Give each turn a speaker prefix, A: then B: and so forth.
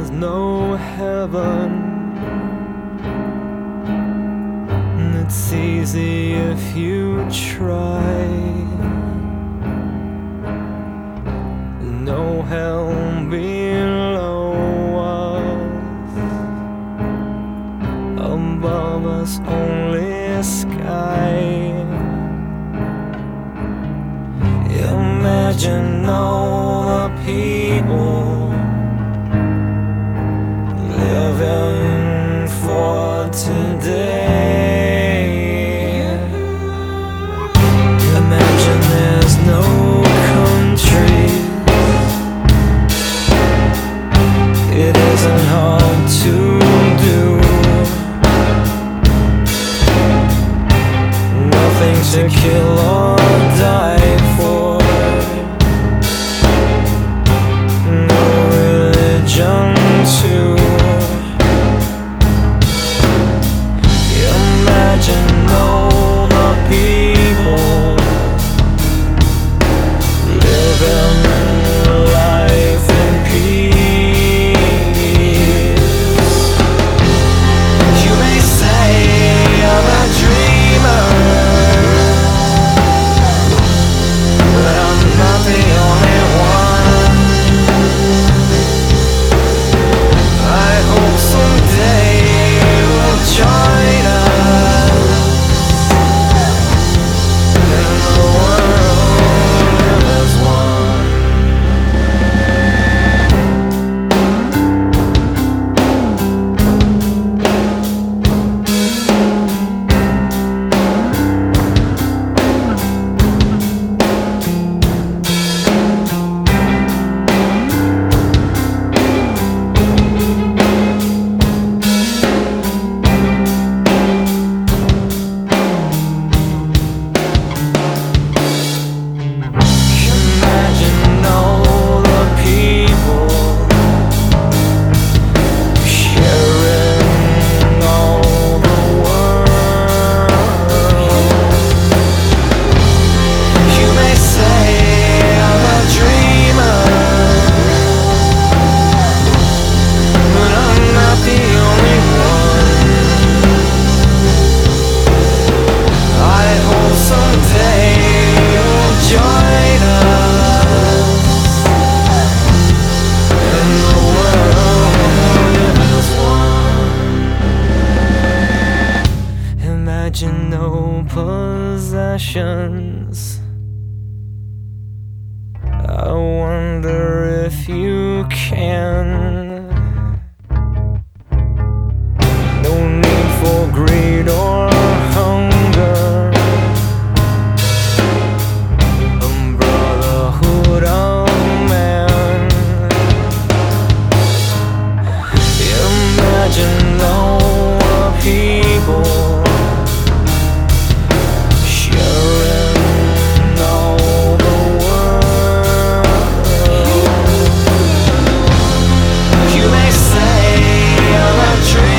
A: there's no heaven. It's easy if you try. No hell below us, above us only sky. Imagine all the people living for today. Imagine there's no country. It isn't hard to do. Nothing to kill or die for. No religion too. Imagine all the people living life in peace. You may say I'm a dreamer, but I'm not the only one. I hope someday you'll join us in the world as one. Imagine all the people sharing all the world. You may say I'm a dreamer, but I'm not the only one. I hope someday you'll join us in the world as one. Imagine no possessions. I wonder if you can. No need for greed or hunger. Brotherhood of man. Imagine all the people sharing all the world. You may say I'm a dreamer,